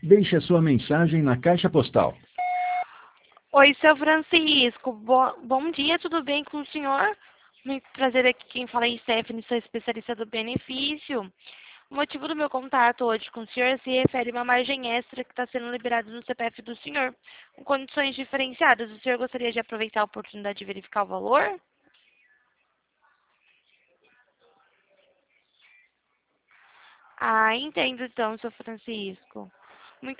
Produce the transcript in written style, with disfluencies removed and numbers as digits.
Deixe a sua mensagem na caixa postal. Oi, seu Francisco. Bom dia, tudo bem com o senhor? Muito prazer aqui. Quem fala é Stephanie, sou especialista do benefício. O motivo do meu contato hoje com o senhor se refere a uma margem extra que está sendo liberada no CPF do senhor, com condições diferenciadas. O senhor gostaria de aproveitar a oportunidade de verificar o valor? Ah, entendo então, seu Francisco.